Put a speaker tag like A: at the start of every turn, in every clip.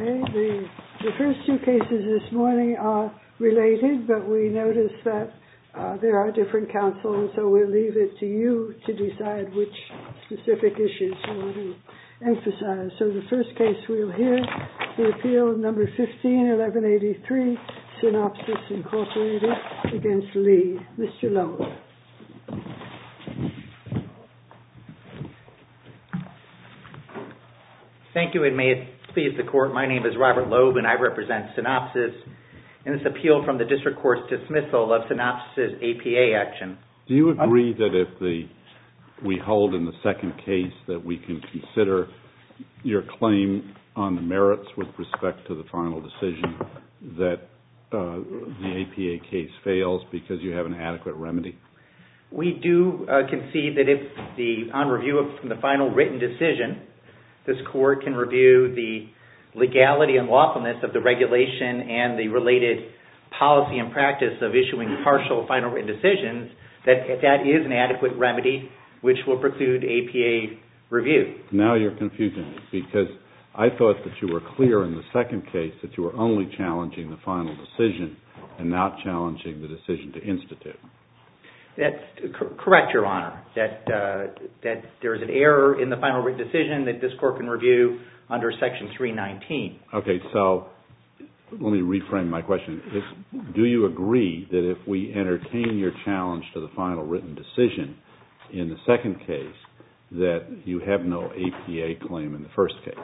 A: The first two cases this morning are related, but we notice that there are different counsel, and so we'll leave it to you to decide which specific issues you want to emphasize. So the first case we'll hear, the appeal number 15-1183, Synopsys Incorporated against Lee. Mr. Lowe.
B: Thank you, and may it please the Court. My name is Robert Loeb, and I represent Synopsys in this appeal from the District Court's dismissal of Synopsys' APA action.
C: Do you agree that if we hold in the second case that we can consider your claim on the merits with respect to the final decision that the APA case fails because you have an adequate remedy?
B: We do concede that if on review from the final written decision, this Court can review the legality and lawfulness of the regulation and the related policy and practice of issuing partial final written decisions, that is an adequate remedy which will preclude APA review.
C: Now you're confusing me, because I thought that you were clear in the second case that you were only challenging the final decision and not challenging the decision to institute.
B: That's correct, Your Honor, that there is an error in the final written decision that this Court can review under Section 319. Okay,
C: so let me reframe my question. Do you agree that if we entertain your challenge to the final written decision in the second case, that you have no APA claim in the first case?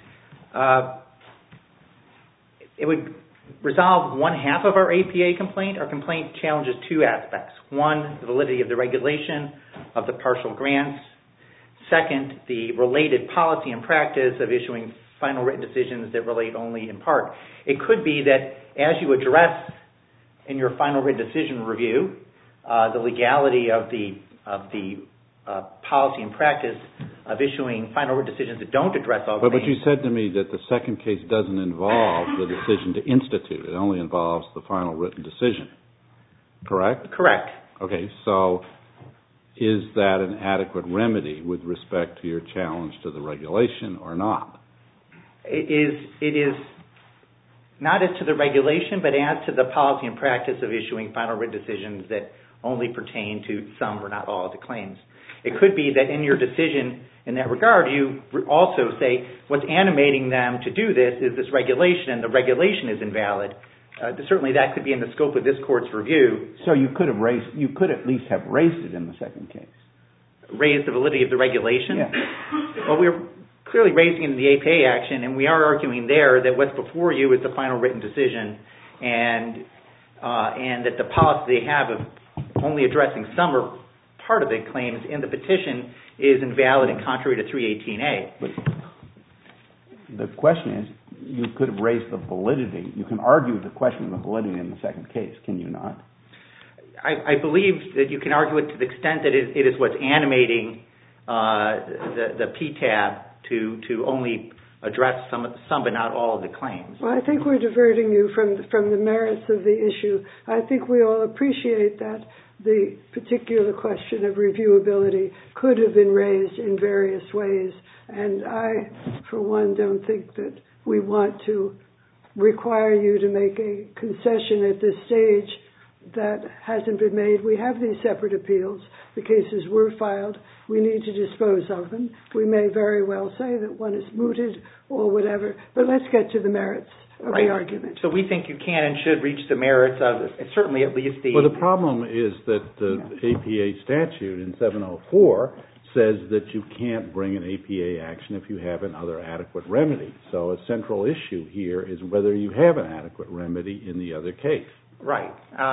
B: It would resolve one half of our APA complaint. Our complaint challenges two aspects. One, the validity of the regulation of the partial grants. Second, the related policy and practice of issuing final written decisions that relate only in part. It could be that as you address in your final written decision review the legality of the policy and practice of issuing final written decisions that don't address all claims.
C: But you said to me that the second case doesn't involve the decision to institute. It only involves the final written decision. Correct?
B: Correct.
C: Okay, so is that an adequate remedy with respect to your challenge to the regulation or not?
B: It is not as to the regulation, but as to the policy and practice of issuing final written decisions that only pertain to some or not all of the claims. It could be that in your decision in that regard, you also say what's animating them to do this is this regulation, and the regulation is invalid. Certainly that could be in the scope of this Court's review.
D: So you could at least have raised it in the second case.
B: Raised the validity of the regulation?
D: Yeah.
B: Well, we're clearly raising it in the APA action, and we are arguing there that what's before you is the final written decision, and that the policy they have of only addressing some or part of the claims in the petition is invalid and contrary to 318A.
D: But the question is, you could have raised the validity. You can argue the question of the validity in the second case, can you not?
B: I believe that you can argue it to the extent that it is what's animating the PTAB to only address some but not all of the claims.
A: Well, I think we're diverting you from the merits of the issue. I think we all appreciate that the particular question of reviewability could have been raised in various ways, and I, for one, don't think that we want to require you to make a concession at this stage that hasn't been made. We have these separate appeals. The cases were filed. We need to dispose of them. We may very well say that one is mooted or whatever, but let's get to the merits of the argument.
B: So we think you can and should reach the merits of certainly at least the...
C: Well, the problem is that the APA statute in 704 says that you can't bring an APA action if you have another adequate remedy. So a central issue here is whether you have an adequate remedy in the other case.
B: Right.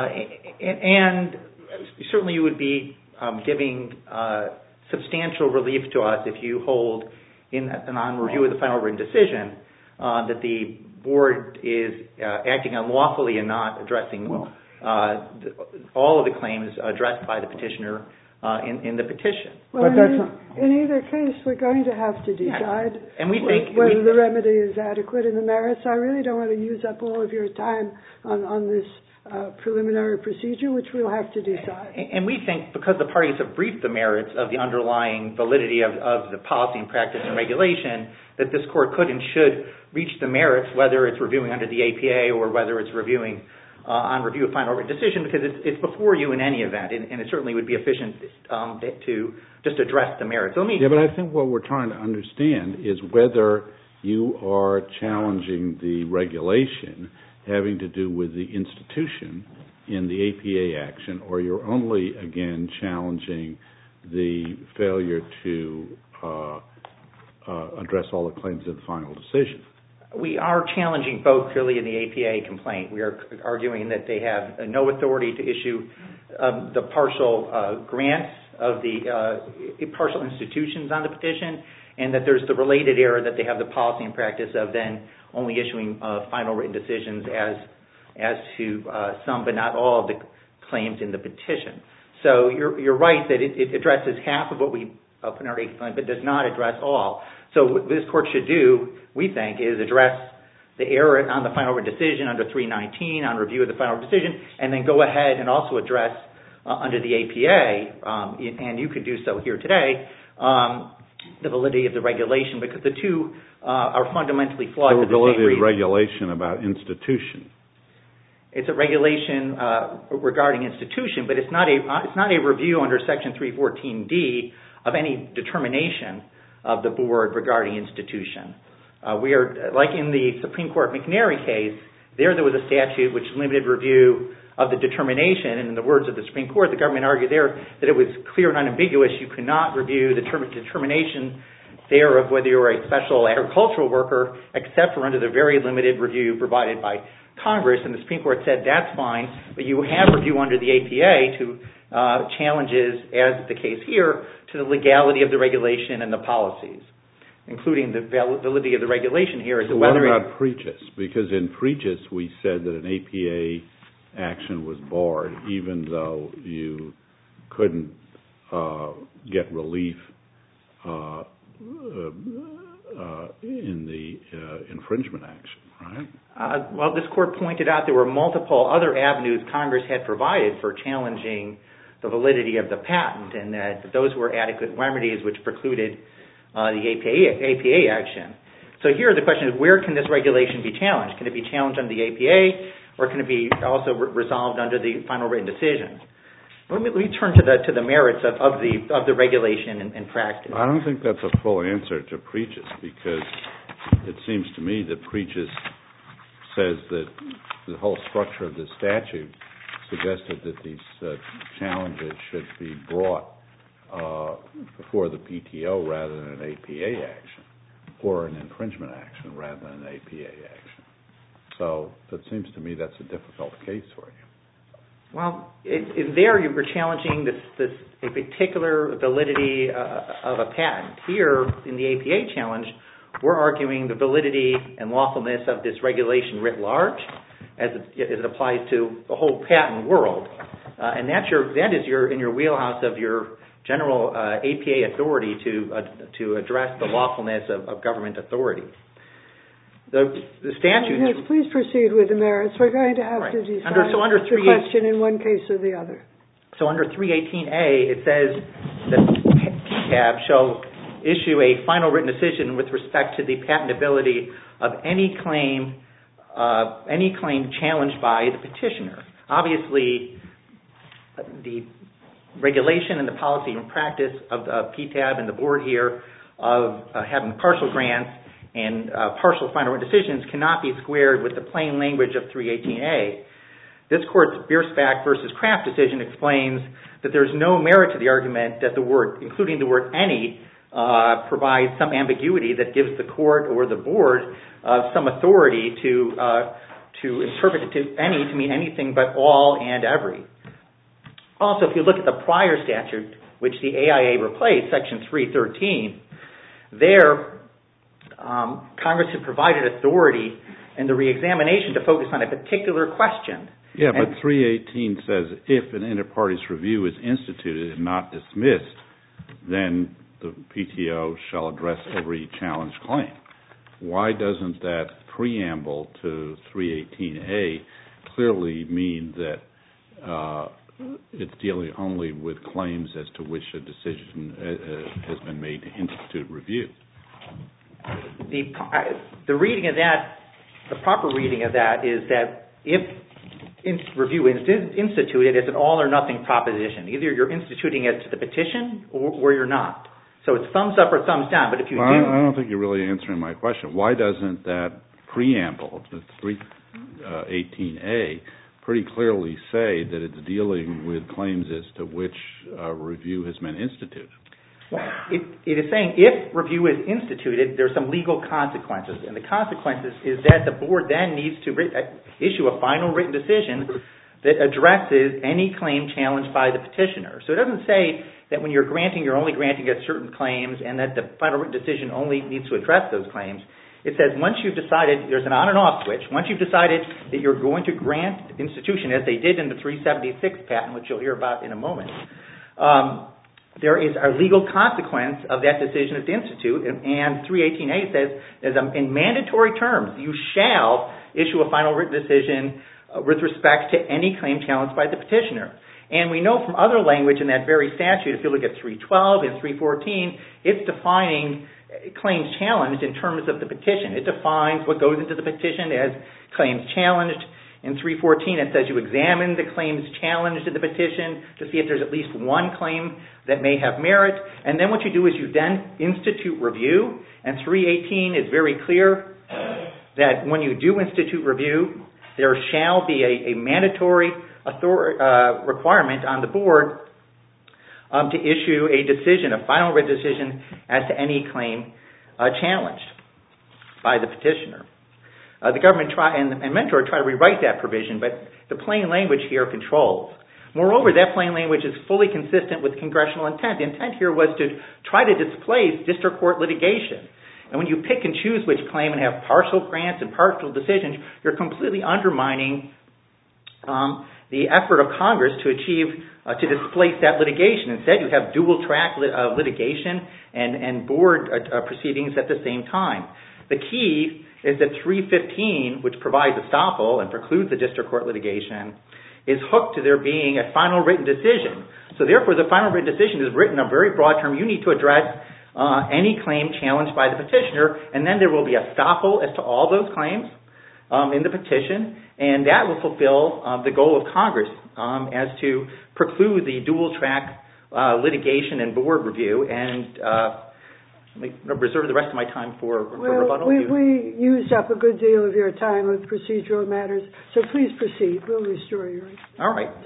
B: And certainly you would be giving substantial relief to us if you hold on review of the final written decision that the board is acting unlawfully and not addressing all of the claims addressed by the petitioner in the petition.
A: Well, in either case, we're going to have to decide whether the remedy is adequate in the merits. I really don't want to use up all of your time on this preliminary procedure, which we'll have to decide.
B: And we think, because the parties have briefed the merits of the underlying validity of the policy and practice and regulation, that this court could and should reach the merits, whether it's reviewing under the APA or whether it's reviewing on review of final written decision, because it's before you in any event, and it certainly would be efficient to just address the merits. But
C: I think what we're trying to understand is whether you are challenging the regulation having to do with the institution in the APA action, or you're only, again, challenging the failure to address all the claims of the final decision.
B: We are challenging both clearly in the APA complaint. We are arguing that they have no authority to issue the partial grants of the partial institutions on the petition, and that there's the related error that they have the policy and practice of then only issuing final written decisions as to some but not all of the claims in the petition. So you're right that it addresses half of what we put in our APA complaint, but does not address all. So what this court should do, we think, is address the error on the final written decision under 319 on review of the final decision, and then go ahead and also address under the APA, and you could do so here today, the validity of the regulation, because the two are fundamentally flawed.
C: The validity of the regulation about institution.
B: It's a regulation regarding institution, but it's not a review under Section 314D of any determination of the board regarding institution. We are, like in the Supreme Court McNary case, there was a statute which limited review of the determination, and in the words of the Supreme Court, the government argued there that it was clear and unambiguous. You could not review the determination there of whether you were a special agricultural worker, except for under the very limited review provided by Congress, and the Supreme Court said that's fine, but you have review under the APA to challenges, as the case here, to the legality of the regulation and the policies, including the validity of the regulation here. Is
C: what about Pregis? Because in Pregis we said that an APA action was barred, even though you couldn't get relief in the infringement action, right?
B: Well, this court pointed out there were multiple other avenues Congress had provided for challenging the validity of the patent, and that those were adequate remedies which precluded the APA action. So here the question is, where can this regulation be challenged? Can it be challenged under the APA, or can it be also resolved under the final written decision? Let me turn to the merits of the regulation and practice.
C: I don't think that's a full answer to Pregis, because it seems to me that Pregis says that the whole structure of the statute suggested that these challenges should be brought before the PTO rather than an APA action, or an infringement action rather than an APA action. So it seems to me that's a difficult case for you.
B: Well, there you were challenging a particular validity of a patent. Here, in the APA challenge, we're arguing the validity and lawfulness of this regulation writ large, as it applies to the whole patent world. And that is in your wheelhouse of your general APA authority to address the lawfulness of government authority. The statute...
A: Yes, please proceed with the merits. We're going to have to decide the question in one case or the other.
B: So under 318A, it says that PTAB shall issue a final written decision with respect to the patentability of any claim challenged by the petitioner. Obviously, the regulation and the policy and practice of PTAB and the board here of having partial grants and partial final written decisions cannot be squared with the plain language of 318A. This court's Biersbach versus Kraft decision explains that there's no merit to the argument that the word, including the word any, provides some ambiguity that gives the court or the board some authority to interpret it to any to mean anything but all and every. Also, if you look at the prior statute, which the AIA replaced, Section 313, there Congress had provided authority in the reexamination to focus on a particular question.
C: Yeah, but 318 says if an inter-parties review is instituted and not dismissed, then the PTO shall address every challenged claim. Why doesn't that preamble to 318A clearly mean that it's dealing only with claims as to which a decision has been made to institute review?
B: The reading of that, the proper reading of that is that if review is instituted, it's an all or nothing proposition. Either you're instituting it to the petition or you're not. So it's thumbs up or thumbs down. But if you
C: I don't think you're really answering my question. Why doesn't that preamble to 318A pretty clearly say that it's dealing with claims as to which review has been instituted?
B: Well, it is saying if review is instituted, there's some legal consequences. And the consequences is that the board then needs to issue a final written decision that addresses any claim challenged by the petitioner. So it doesn't say that when you're granting, you're only granting at certain claims and that the final written decision only needs to address those claims. It says once you've decided, there's an on and off switch, once you've decided that you're going to grant institution, as they did in the 376 patent, which you'll hear about in a moment, there is a legal consequence of that decision at the institute, and 318A says, in mandatory terms, you shall issue a final written decision with respect to any claim challenged by the petitioner. And we know from other language in that very statute, if you look at 312 and 314, it's defining claims challenged in terms of the petition. It defines what goes into the petition as claims challenged. In 314, it says you examine the claims challenged in the petition to see if there's at least one claim that may have merit. And then what you do is you then institute review. And 318 is very clear that when you do institute review, there shall be a mandatory requirement on the board to issue a decision, a final written decision, as to any claim challenged by the petitioner. The government and Mentor try to rewrite that provision, but the plain language here controls. Moreover, that plain language is fully consistent with congressional intent. The intent here was to try to displace district court litigation. And when you pick and choose which claim and have partial grants and partial decisions, you're completely undermining the effort of Congress to displace that litigation. Instead, you have dual track litigation and board proceedings at the same time. The key is that 315, which provides estoppel and precludes the district court litigation, is hooked to there being a final written decision. So therefore, the final written decision is written in a very broad term. You need to address any claim challenged by the petitioner, and then there will be estoppel as to all those claims in the petition, and that will fulfill the goal of Congress as to preclude the dual track litigation and board review. And reserve the rest of my time for rebuttal.
A: We used up a good deal of your time with procedural matters, so please proceed. We'll restore your time.
B: All right.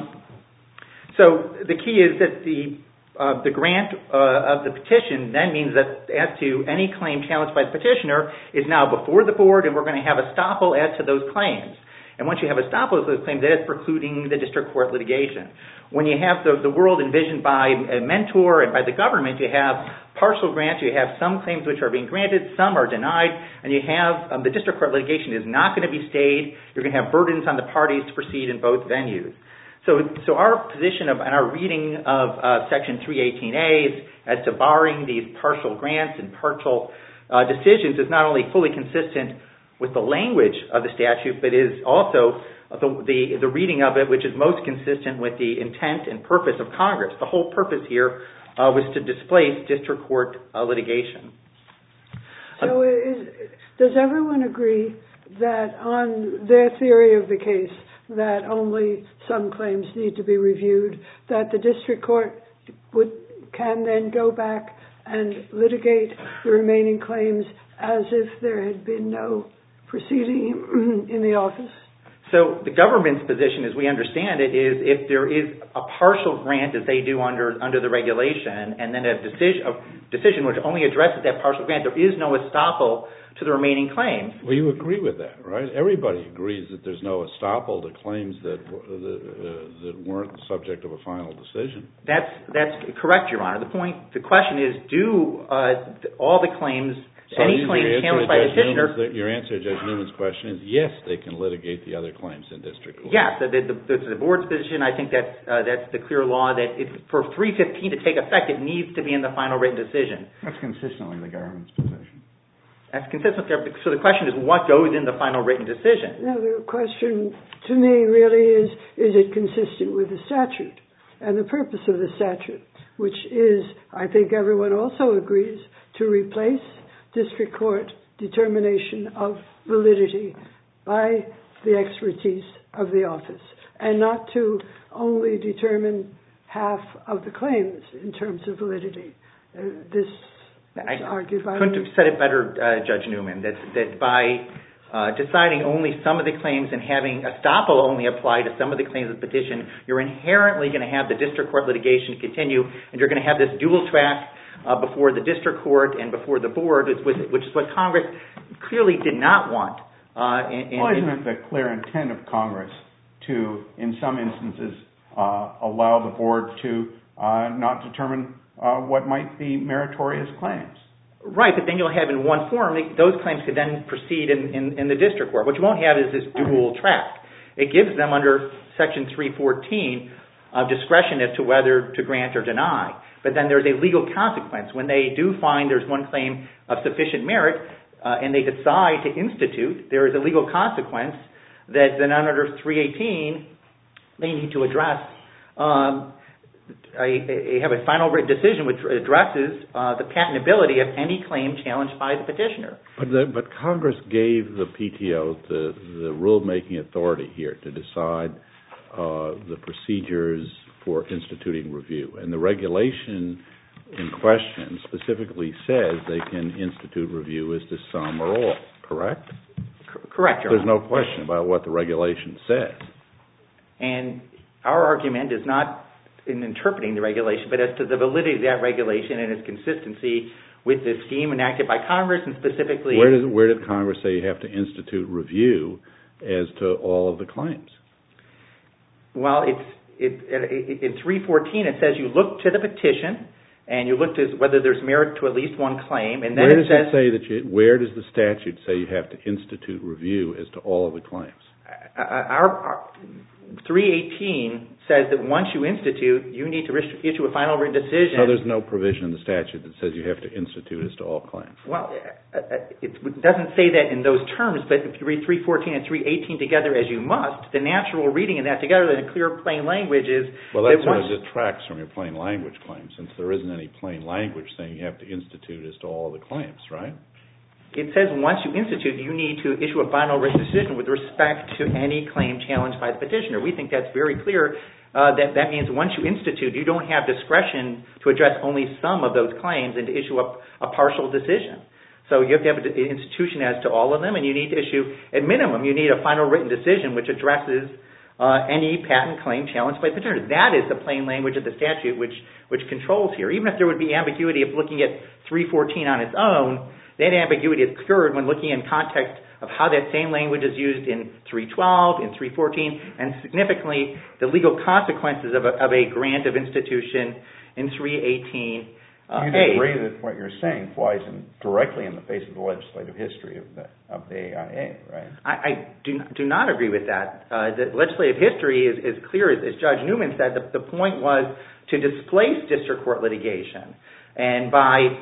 B: So the key is that the grant of the petition then means that as to any claim challenged by the petitioner is now before the board, and we're going to have estoppel as to those claims. And once you have estoppel as to those claims, that is precluding the district court litigation. When you have the world envisioned by a Mentor and by the government, you have partial grants, you have some claims which are being granted, some are denied, and you have the district court litigation is not going to be stayed. You're going to have burdens on the parties to proceed in both venues. So our position and our reading of Section 318A as to barring these partial grants and partial decisions is not only fully consistent with the language of the statute, but is also the reading of it which is most consistent with the intent and purpose of Congress. The whole purpose here was to displace district court litigation.
A: So does everyone agree that on their theory of the case that only some claims need to be reviewed, that the district court can then go back and litigate the remaining claims as if there had been no proceeding in the office?
B: So the government's position, as we understand it, is if there is a partial grant, as they do under the regulation, and then a decision which only addresses that partial grant, there is no estoppel to the remaining claims.
C: Well, you agree with that, right? Everybody agrees that there's no estoppel to claims that weren't the subject of a final decision.
B: That's correct, Your Honor. The question is, do all the claims
C: So
B: any claim challenged by the petitioner...
C: Your answer to Judge Newman's question is yes, they can litigate the other claims in district court.
B: Yes, the board's position, I think that's the clear law, that for 315 to take effect, it needs to be in the final written decision.
D: That's consistent with the government's position.
B: That's consistent. So the question is, what goes in the final written decision?
A: Now, the question to me really is it consistent with the statute and the purpose of the statute, which is, I think everyone also agrees, to replace district court determination of validity by the expertise of the office, and not to only determine half of the claims in terms of validity. That's argued by...
B: I couldn't have said it better, Judge Newman, that by deciding only some of the claims and having estoppel only apply to some of the claims of the petition, you're inherently going to have the district court litigation continue, and you're going to have this dual track before the district court and before the board, which is what Congress clearly did not want.
D: Isn't it the clear intent of Congress to, in some instances, allow the board to not determine what might be meritorious claims?
B: Right, but then you'll have in one form, those claims could then proceed in the district court. What you won't have is this dual track. It gives them under Section 314 discretion as to whether to grant or deny. But then there's a legal consequence. When they do find there's one claim of sufficient merit and they decide to institute, there is a legal consequence that then under 318 they need to address. Have a final written decision which addresses the patentability of any claim challenged by the petitioner.
C: But Congress gave the PTO the rulemaking authority here to decide the procedures for instituting review. And the regulation in question specifically says they can institute review as to some or all, correct?
B: Correct, Your Honor.
C: There's no question about what the regulation says.
B: And our argument is not in interpreting the regulation, but as to the validity of that regulation and its consistency with the scheme enacted by Congress and specifically...
C: Where did Congress say you have to institute review as to all of the claims?
B: Well, in 314 it says you look to the petition and you look to whether there's merit to at least one claim, and then
C: where does the statute say you have to institute review as to all of the claims?
B: Our 318 says that once you institute, you need to issue a final written decision.
C: So there's no provision in the statute that says you have to institute as to all claims? Well,
B: it doesn't say that in those terms, but if you read 314 and 318 together as you must, the natural reading of that together in a clear, plain language is...
C: Well, that sort of detracts from your plain language claim, since there isn't any plain language saying you have to institute as to all of the claims, right?
B: It says once you institute, you need to issue a final written decision with respect to any claim challenged by the petitioner. We think that's very clear. That means once you institute, you don't have discretion to address only some of those claims and to issue a partial decision. So you have to have an institution as to all of them, and you need to issue, at minimum, you need a final written decision which addresses any patent claim challenged by the petitioner. That is the plain language of the statute which controls here. Even if there would be ambiguity of looking at 314 on its own, that ambiguity is cured when looking in context of how that same language is used in 312, in 314, and significantly the legal consequences of a grant of institution in 318.
D: You agree that what you're saying flies directly in the face of the legislative history of the AIA, right? I
B: do not agree with that. The legislative history is clear, as Judge Newman said. The point was to displace district court litigation, and by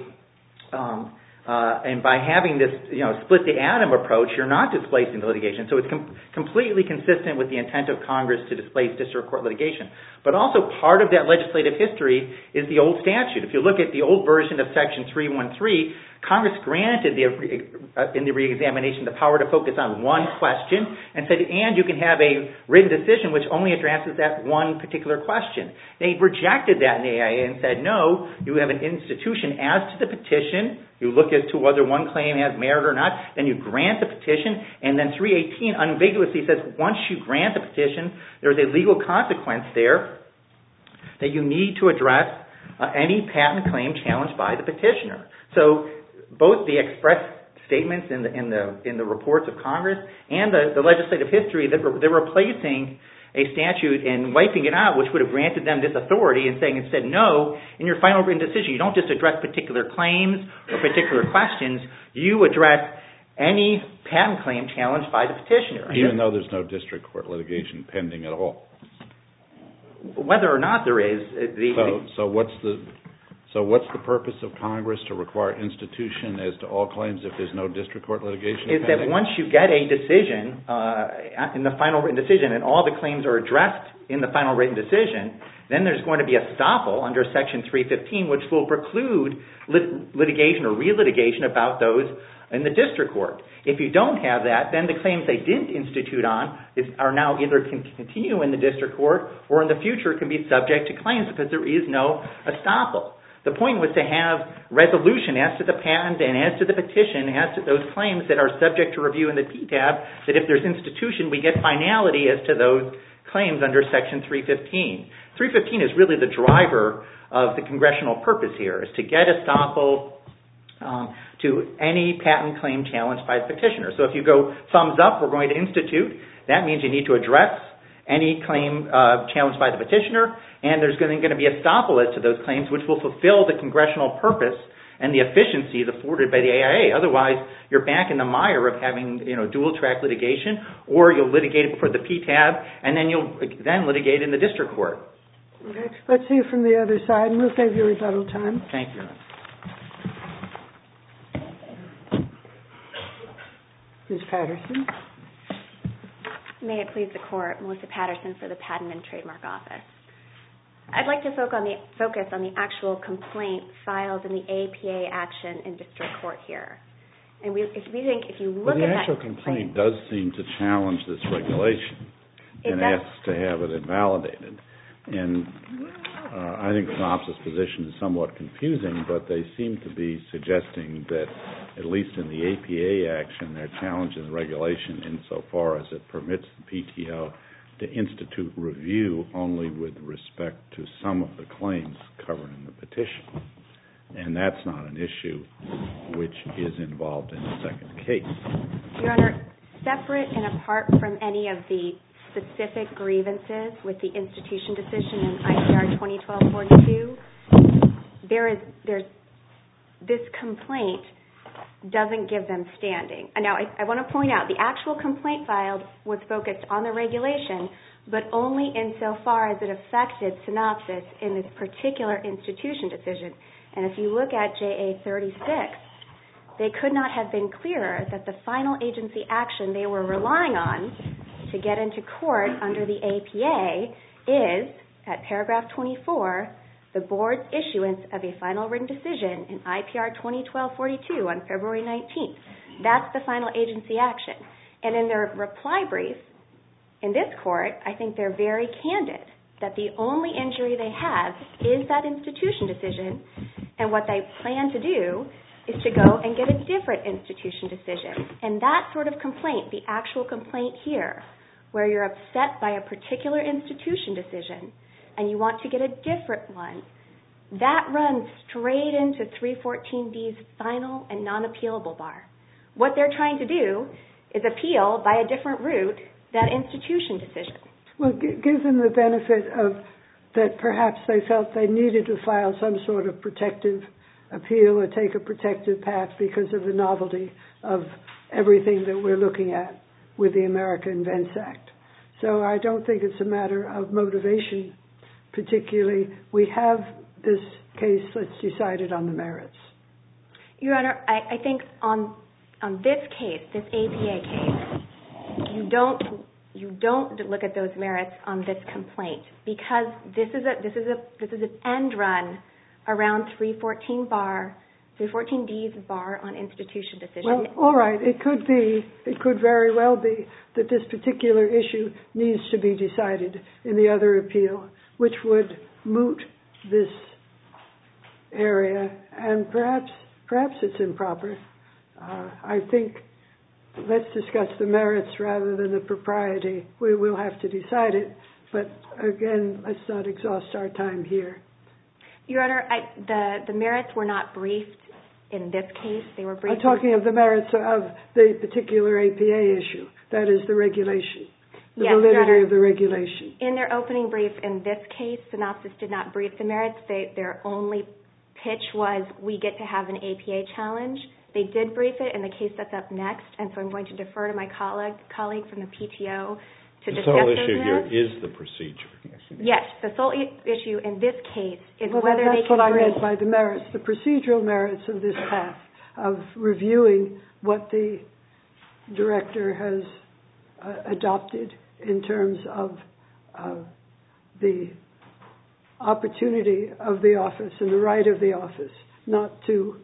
B: having this, split the atom approach, you're not displacing the litigation. So it's completely consistent with the intent of Congress to displace district court litigation. But also part of that legislative history is the old statute. If you look at the old version of Section 313, Congress granted in the reexamination the power to focus on one question and said, and you can have a written decision which only addresses that one particular question. They rejected that in the AIA and said, no, you have an institution as to the petition. You look as to whether one claim has merit or not, then you grant the petition, and then 318 unambiguously says once you grant the petition, there's a legal consequence there that you need to address any patent claim challenged by the petitioner. So both the express statements in the reports of Congress and the legislative history, they're replacing a statute and wiping it out, which would have granted them this authority, and saying instead, no, in your final written decision, you don't just address particular claims or particular questions, you address any patent claim challenged by the petitioner.
C: Even though there's no district court litigation pending at all?
B: Whether or not there is.
C: So what's the purpose of Congress to require institution as to all claims if there's no district court litigation pending?
B: Is that once you get a decision in the final written decision and all the claims are addressed in the final written decision, then there's going to be a estoppel under Section 315, which will preclude litigation or relitigation about those in the district court. If you don't have that, then the claims they didn't institute on are now either can continue in the district court or in the future can be subject to claims because there is no estoppel. The point was to have resolution as to the patent and as to the petition, as to those claims that are subject to review in the PTAB, that if there's institution, we get finality as to those claims under Section 315. 315 is really the driver of the congressional purpose here, is to get estoppel to any patent claim challenged by the petitioner. So if you go thumbs up, we're going to institute, that means you need to address any claim challenged by the petitioner, and there's going to be estoppel as to those claims, which will fulfill the congressional purpose and the efficiencies afforded by the AIA. Otherwise, you're back in the mire of having dual-track litigation, or you'll litigate it before the PTAB, and then you'll then litigate in the district court.
A: Okay. Let's hear from the other side, and we'll save you rebuttal time.
B: Thank you.
A: Ms. Patterson.
E: May it please the Court, Melissa Patterson for the Patent and Trademark Office. I'd like to focus on the actual complaint filed in the APA action in district court here. And if you look at that
C: actual complaint does seem to challenge this regulation and asks to have it invalidated. And I think Synopsys' position is somewhat confusing, but they seem to be suggesting that, at least in the APA action, they're challenging the regulation insofar as it permits the PTO to institute review only with respect to some of the claims covered in the petition. And that's not an issue which is involved in the second case.
E: Your Honor, separate and apart from any of the specific grievances with the institution decision in IPR 2012-42, this complaint doesn't give them standing. Now, I want to point out, the actual complaint filed was focused on the regulation, but only insofar as it affected Synopsys in this particular institution decision. And if you look at JA 36, they could not have been clearer that the final agency action they were relying on to get into court under the APA is, at paragraph 24, the board's issuance of a final written decision in IPR 2012-42 on February 19th. That's the final agency action. And in their reply brief in this court, I think they're very candid that the only injury they have is that institution decision, and what they plan to do is to go and get a different institution decision. And that sort of complaint, the actual complaint here, where you're upset by a particular institution decision and you want to get a different one, that runs straight into 314D's final and non-appealable bar. What they're trying to do is appeal by a different route that institution decision.
A: Well, give them the benefit of that perhaps they felt they needed to file some sort of protective appeal or take a protective path because of the novelty of everything that we're looking at with the America Invents Act. So I don't think it's a matter of motivation particularly. We have this case, let's decide it on the merits.
E: Your Honor, I think on this case, this APA case, you don't look at those merits on this complaint because this is an end run around 314D's bar on institution decision.
A: Well, all right, it could very well be that this particular issue needs to be decided in the other appeal, which would moot this area, and perhaps it's improper. I think let's discuss the merits rather than the propriety. We will have to decide it, but again, let's not exhaust our time here.
E: Your Honor, the merits were not briefed in this case. They were briefed.
A: I'm talking of the merits of the particular APA issue. That is the regulation. the validity of the regulation.
E: In their opening brief in this case, Synopsys did not brief the merits. Their only pitch was, we get to have an APA challenge. They did brief it in the case that's up next, and so I'm going to defer to my colleague from the PTO to discuss those merits.
F: The sole issue here is the procedure.
E: Yes, the sole issue in this case is whether they
A: that's
E: can
A: what I
E: brief.
A: meant by the merits, the procedural merits of this path, of reviewing what the director has adopted in terms of the opportunity of the office and the right of the office not to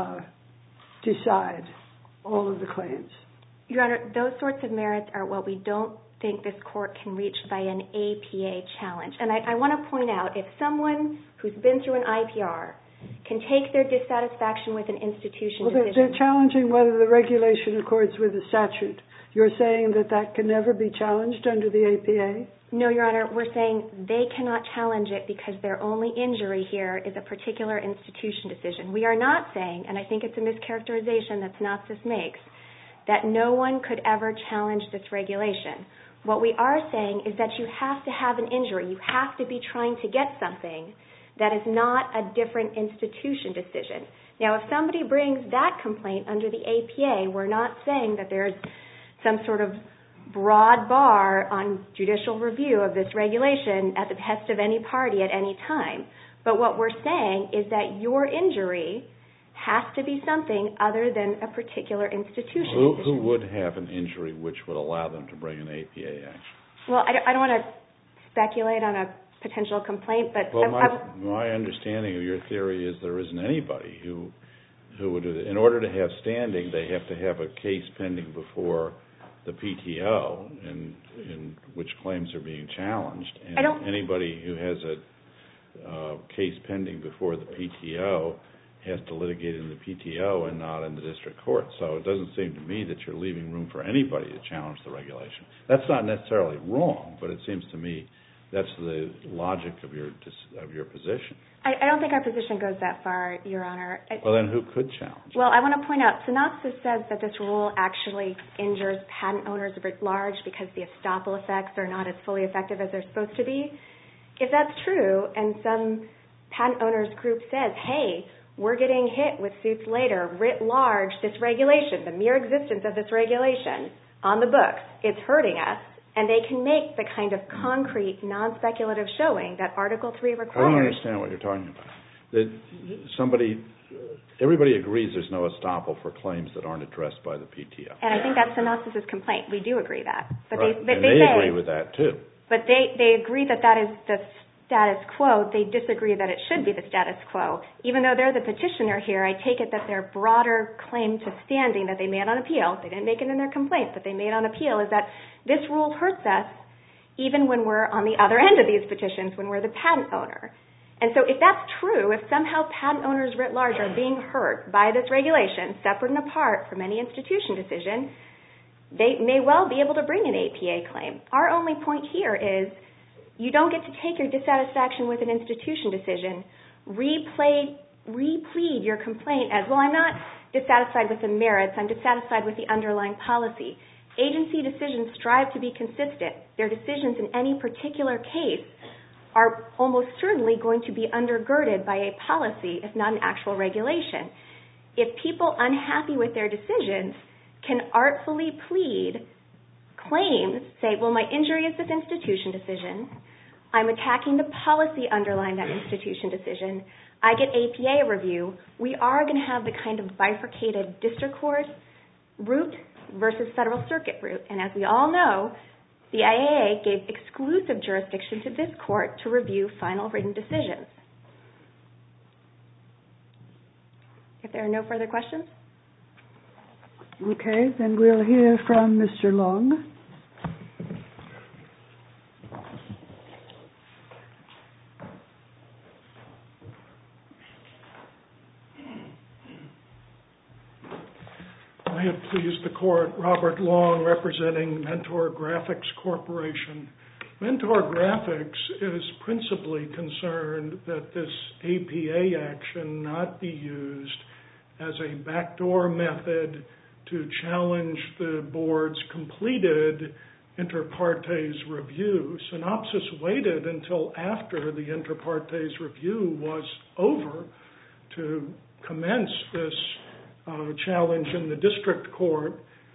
A: decide all of the claims.
E: Your Honor, those sorts of merits are what we don't think this court can reach by an APA challenge. And I want to point out, if someone who's been through an IPR can take their dissatisfaction with an institution decision...
A: They're challenging whether the regulation accords with the statute. You're saying that can never be challenged under the APA?
E: No, Your Honor, we're saying they cannot challenge it because their only injury here is a particular institution decision. We are not saying, and I think it's a mischaracterization that Synopsys makes, that no one could ever challenge this regulation. What we are saying is that you have to have an injury. You have to be trying to get something that is not a different institution decision. Now, if somebody brings that complaint under the APA, we're not saying that there's some sort of broad bar on judicial review of this regulation at the behest of any party at any time. But what we're saying is that your injury has to be something other than a particular institution decision.
F: Who would have an injury which would allow them to bring an APA action?
E: Well, I don't want to speculate on a potential complaint, but...
F: Well, my understanding of your theory is there isn't anybody who would do that. In order to have standing, they have to have a case pending before the PTO in which claims are being challenged. And anybody who has a case pending before the PTO has to litigate in the PTO and not in the district court. So it doesn't seem to me that you're leaving room for anybody to challenge the regulation. That's not necessarily wrong, but it seems to me that's the logic of your position.
E: I don't think our position goes that far, Your Honor.
F: Well, then who could challenge?
E: Well, I want to point out, Synopsys says that this rule actually injures patent owners writ large because the estoppel effects are not as fully effective as they're supposed to be. If that's true, and some patent owners group says, hey, we're getting hit with suits later, writ large, this regulation, the mere existence of this regulation on the books, it's hurting us, and they can make the kind of concrete, non-speculative showing that Article 3 requires.
F: I don't understand what you're talking about. Everybody agrees there's no estoppel for claims that aren't addressed by the PTO.
E: And I think that's Synopsys' complaint. We do agree that. But
F: right.
E: they
F: agree with that, too.
E: But they agree that that is the status quo. They disagree that it should be the status quo. Even though they're the petitioner here, I take it that their broader claim to standing that they made on appeal, they didn't make it in their complaint, but they made on appeal, is that this rule hurts us even when we're on the other end of these petitions, when we're the patent owner. And so if that's true, if somehow patent owners writ large are being hurt by this regulation, separate and apart from any institution decision, they may well be able to bring an APA claim. Our only point here is you don't get to take your dissatisfaction with an institution decision, replead your complaint as, well, I'm not dissatisfied with the merits, I'm dissatisfied with the underlying policy. Agency decisions strive to be consistent. Their decisions in any particular case are almost certainly going to be undergirded by a policy, if not an actual regulation. If people unhappy with their decisions can artfully plead claims, say, well, my injury is this institution decision, I'm attacking the policy underlying that institution decision, I get APA review, we are going to have the kind of bifurcated district court route versus federal circuit route. And as we all know, the IAA gave exclusive jurisdiction to this court to review final written decisions. If there are no further questions?
A: Okay, then we'll hear from Mr. Long.
G: I have pleased the court, Robert Long, representing Mentor Graphics Corporation. Mentor Graphics is principally concerned that this APA action not be used as a backdoor method to challenge the board's completed inter partes review. Synopsys waited until after the inter partes review was over to commence this challenge in the district court.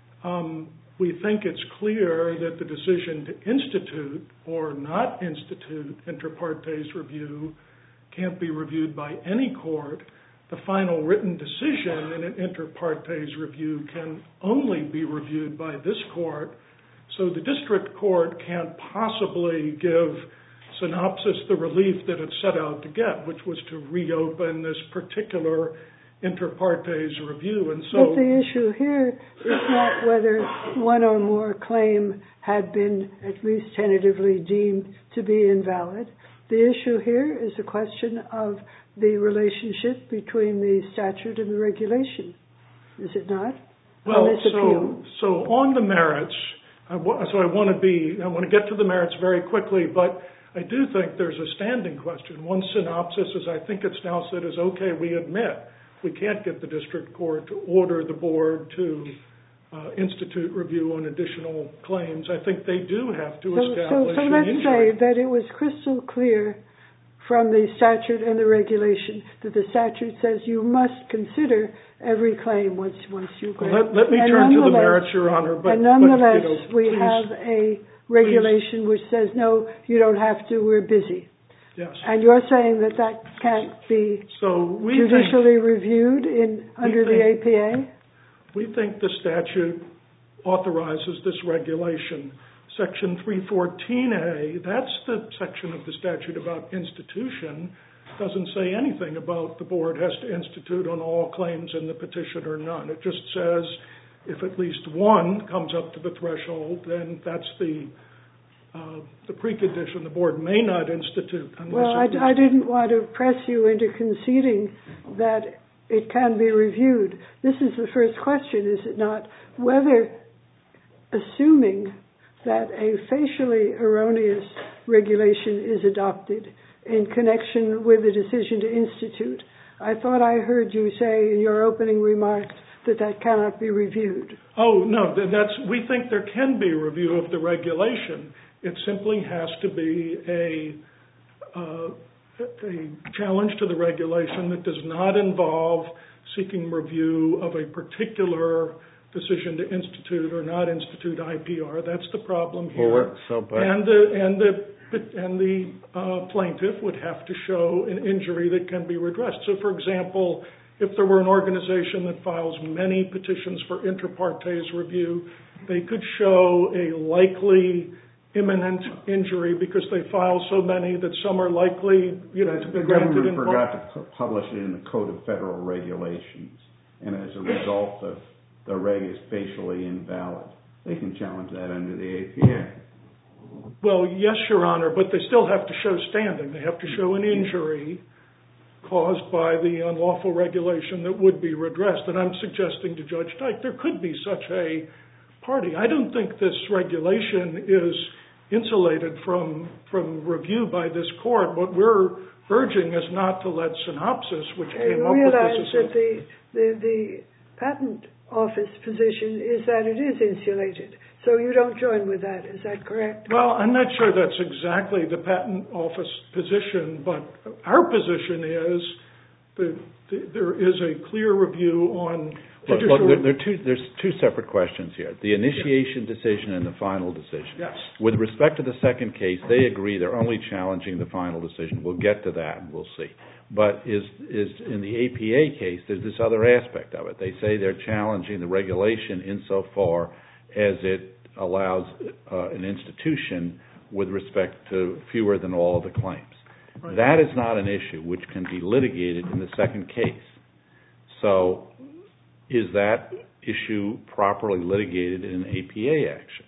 G: We think it's clear that the decision to institute or not institute inter partes review can't be reviewed by any court. The final written decision in an inter partes review can only be reviewed by this court. So the district court can't possibly give Synopsys the relief that it set out to get, which was to reopen this particular inter partes review. And so,
A: but the issue here is not whether one or more claim had been at least tentatively deemed to be invalid. The issue here is a question of the relationship between the statute and the regulation. Is it not?
G: Well, so on the merits, I want to get to the merits very quickly, but I do think there's a standing question. One Synopsys, as I think it's now said, is okay, we admit we can't get the district court to order the board to institute review on additional claims. I think they do have to establish an injury.
A: So let's say that it was crystal clear from the statute and the regulation that the statute says you must consider every claim once you grant.
G: Well, let me turn to the merits, Your Honor.
A: And nonetheless, we have a regulation which says, no, you don't have to, we're busy.
G: Yes.
A: And you're saying that that can't be judicially reviewed under the APA?
G: We think the statute authorizes this regulation. Section 314A, that's the section of the statute about institution, doesn't say anything about the board has to institute on all claims in the petition or none. It just says if at least one comes up to the threshold, then that's the precondition. The board may not institute.
A: Well, I didn't want to press you into conceding that it can be reviewed. This is the first question, is it not? Whether, assuming that a facially erroneous regulation is adopted in connection with the decision to institute, I thought I heard you say in your opening remarks that that cannot be reviewed.
G: Oh, no, we think there can be a review of the regulation. It simply has to be a challenge to the regulation that does not involve seeking review of a particular decision to institute or not institute IPR. That's the problem here. And the plaintiff would have to show an injury that can be redressed. So, for example, if there were an organization that files many petitions for inter partes review, they could show a likely imminent injury because they file so many that some are likely, to be granted.
D: The government forgot to publish it in the Code of Federal Regulations, and as a result, the reg is facially invalid. They can challenge that under the APA.
G: Well, yes, Your Honor, but they still have to show standing. They have to show an injury caused by the unlawful regulation that would be redressed. And I'm suggesting to Judge Dyke there could be such a party. I don't think this regulation is insulated from review by this court. What we're urging is not to let Synopsys, which came up with this.
A: I realize that the patent office position is that it is insulated. So you don't join with that, is that correct?
G: Well, I'm not sure that's exactly the patent office position, but our position is that there is a clear review on judicial...
F: There's two separate questions here. The initiation decision and the final decision.
G: Yes.
F: With respect to the second case, they agree they're only challenging the final decision. We'll get to that and we'll see. But is in the APA case, there's this other aspect of it. They say they're challenging the regulation insofar as it allows an institution with respect to fewer than all of the claims. Right. That is not an issue which can be litigated in the second case. So is that issue properly litigated in an APA action?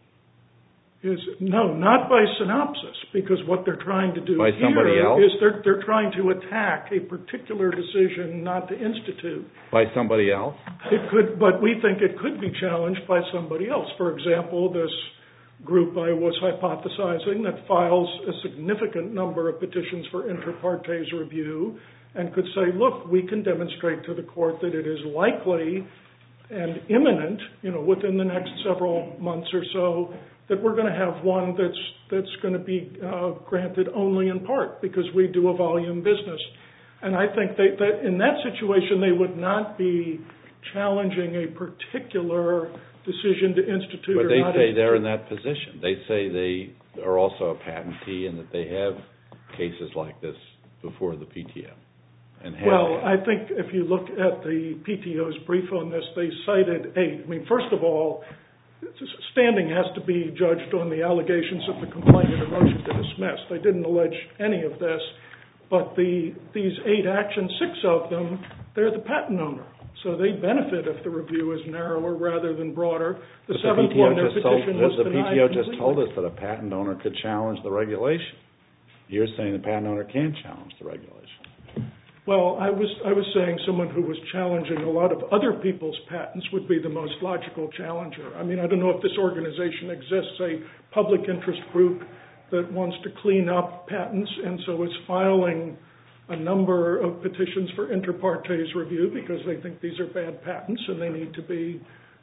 G: No, not by Synopsys, because what they're trying to do
F: by somebody else?
G: Is they're trying to attack a particular decision not to institute.
F: By somebody else?
G: It could, but we think it could be challenged by somebody else. For example, this group I was hypothesizing that files a significant number of petitions for inter partes review and could say, look, we can demonstrate to the court that it is likely and imminent, within the next several months or so, that we're going to have one that's going to be granted only in part because we do a volume business. And I think that in that situation, they would not be challenging a particular decision to institute or not institute.
F: But they say they're in that position. They say they are also a patentee and that they have cases like this before the PTO.
G: Well, I think if you look at the PTO's brief on this, they cited 8. I mean, first of all, standing has to be judged on the allegations of the complaint and a motion to dismiss. They didn't allege any of this, but these 8 actions, 6 of them, they're the patent owner. So they benefit if the review is narrower rather than broader. The 7th one, their petition was denied.
F: The PTO just told us that a patent owner could challenge the regulation. You're saying the patent owner can challenge the regulation.
G: Well, I was saying someone who was challenging a lot of other people's patents would be the most logical challenger. I mean, I don't know if this organization exists, a public interest group that wants to clean up patents, and so it's filing a number of petitions for inter partes review because they think these are bad patents and they need to be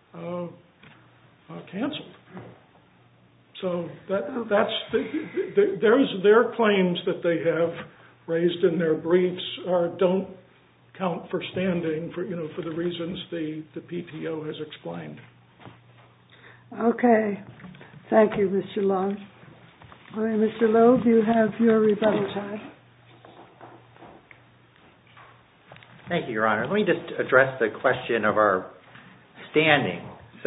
G: canceled. So that's their claims that they have raised in their briefs don't count for standing for the reasons the PTO has explained.
A: Okay. Thank you, Mr. Long. All right, Mr. Loeb, you have your rebuttal time.
B: Thank you, Your Honor. Let me just address the question of our standing,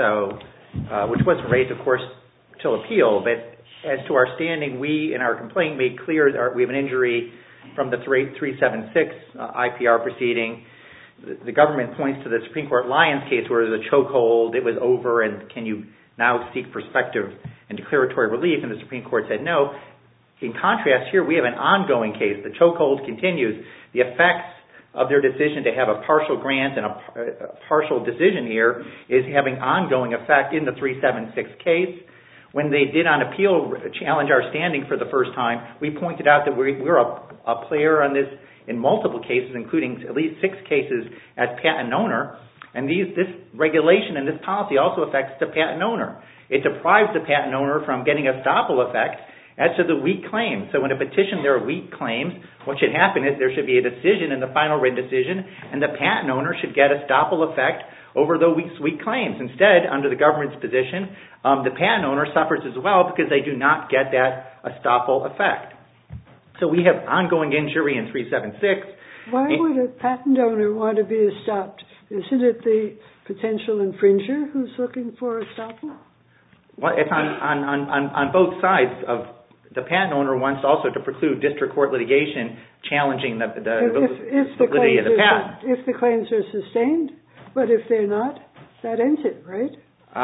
B: which wasn't raised, of course, till appeal, but as to our standing, we, in our complaint, made clear that we have an injury from the 376 IPR proceeding. The government points to the Supreme Court Lyons case where there's a chokehold, it was over, and can you now seek prospective and declaratory relief? And the Supreme Court said no. In contrast, here we have an ongoing case. The chokehold continues. The effects of their decision to have a partial grant and a partial decision here is having ongoing effect in the 376 case. When they did on appeal challenge our standing for the first time, we pointed out that we're a player on this in multiple cases, including at least 6 cases as patent owner. And this regulation and this policy also affects the patent owner. It deprives the patent owner from getting a estoppel effect as to the weak claims. So in a petition there are weak claims. What should happen is there should be a decision in the final written decision, and the patent owner should get estoppel effect over the weak claims. Instead, under the government's position, the patent owner suffers as well because they do not get that estoppel effect. So we have ongoing injury in 376.
A: Why would a patent owner want to be estopped? Isn't it the potential infringer who's looking for estoppel?
B: Well, it's on both sides. Of the patent owner wants also to preclude district court litigation challenging the validity of the patent.
A: If the claims are sustained, but if they're not, that ends it, right?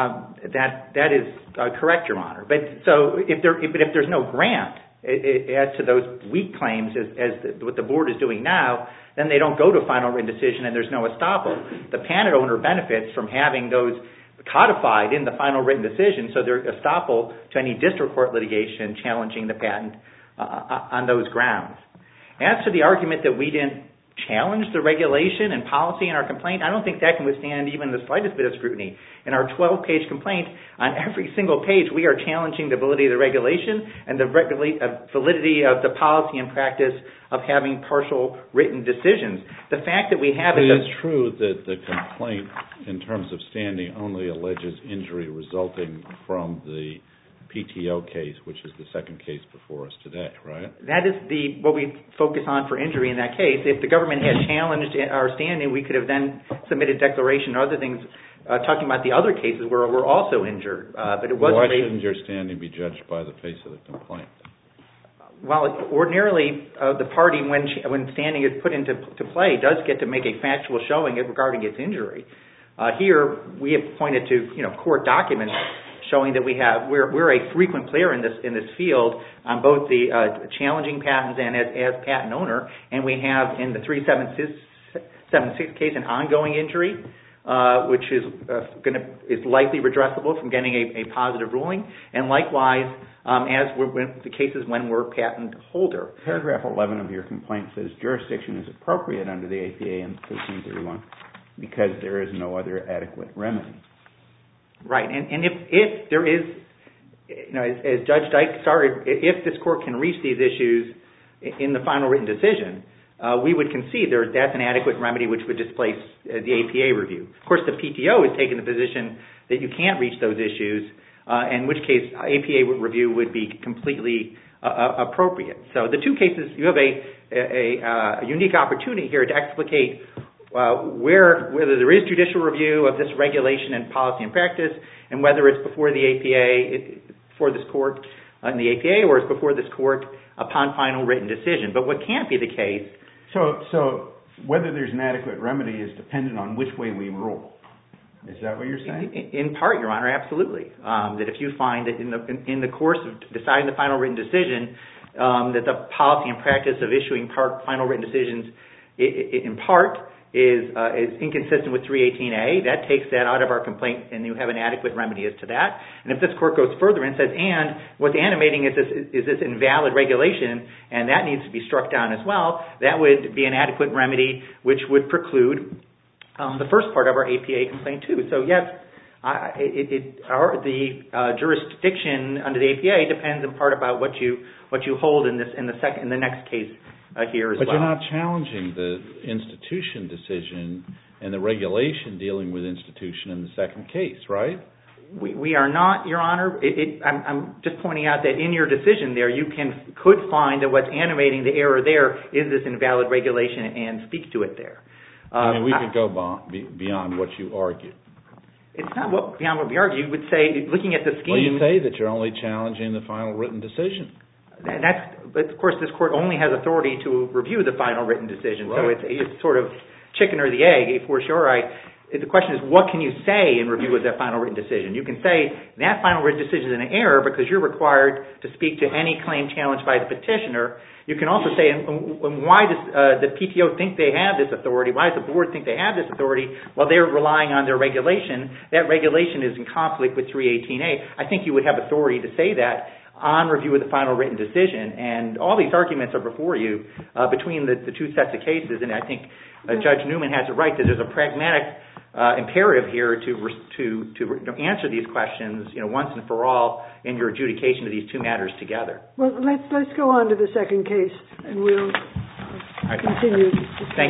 B: That is correct, Your Honor. But if there's no grant as to those weak claims, what the board is doing now, then they don't go to final written decision and there's no estoppel. The patent owner benefits from having those codified in the final written decision, so they're estoppel to any district court litigation challenging the patent on those grounds. As to the argument that we didn't challenge the regulation and policy in our complaint, I don't think that can withstand even the slightest bit of scrutiny. In our 12-page complaint, on every single page, we are challenging the validity of the regulation and the validity of the policy and practice of having partial written decisions. The fact that we have
F: it is true that the complaint, in terms of standing, only alleges injury resulting from the PTO case, which is the second case before us today, right?
B: That is what we focus on for injury in that case. If the government had challenged our standing, we could have then submitted declaration or other things talking about the other cases where we're also injured. But it wasn't.
F: Why shouldn't your standing be judged by the face of the complaint?
B: Well, ordinarily, the party, when standing is put into play, does get to make a factual showing regarding its injury. Here, we have pointed to court documents showing that we're a frequent player in this field on both the challenging patents and as patent owner, and we have in the 376 case an ongoing injury, which is likely redressable from getting a positive ruling, and likewise the cases when we're patent holder.
D: Paragraph 11 of your complaint says jurisdiction is appropriate under the APA and 1331 because there is no other adequate remedy.
B: Right, and if there is as Judge Dyke started, if this court can reach these issues in the final written decision, we would concede that's an adequate remedy which would displace the APA review. Of course, the PTO has taken the position that you can't reach those issues, in which case APA review would be completely appropriate. So the two cases, you have a unique opportunity here to explicate whether there is judicial review of this regulation and policy and practice, and whether it's before the APA, before this court in the APA, or it's before this court upon final written decision. But what can't be the case...
D: So whether there's an adequate remedy is dependent on which way we rule. Is that what you're saying?
B: In part, Your Honor, absolutely. That if you find that in the course of deciding the final written decision, that the policy and practice of issuing final written decisions in part is inconsistent with 318A, that takes that out of our complaint, and you have an adequate remedy as to that. And if this court goes further and says, and what's animating is this invalid regulation, and that needs to be struck down as well, that would be an adequate remedy which would preclude the first part of our APA complaint too. So yes, the jurisdiction under the APA depends in part about what you hold in the next case here as well.
F: But you're not challenging the institution decision and the regulation dealing with institution in the second case, right?
B: We are not, Your Honor. I'm just pointing out that in your decision there, you could find that what's animating the error there is this invalid regulation and speak to it there.
F: We could go beyond what you argue.
B: It's not beyond what we argue. You would say, looking at the scheme...
F: Well, you say that you're only challenging the final written decision.
B: But of course, this court only has authority to review the final written decision,
F: right.
B: So it's sort of chicken or the egg. For sure, the question is, what can you say in review of that final written decision? You can say that final written decision is an error because you're required to speak to any claim challenged by the petitioner. You can also say, why does the PTO think they have this authority? Why does the board think they have this authority? Well, they're relying on their regulation. That regulation is in conflict with 318A. I think you would have authority to say that on review of the final written decision. And all these arguments are before you between the two sets of cases. And I think Judge Newman has it right that there's a pragmatic imperative here to answer these questions, once and for all in your adjudication of these two matters together.
A: Well, let's go on to the second case, and we'll continue.
B: Thank you.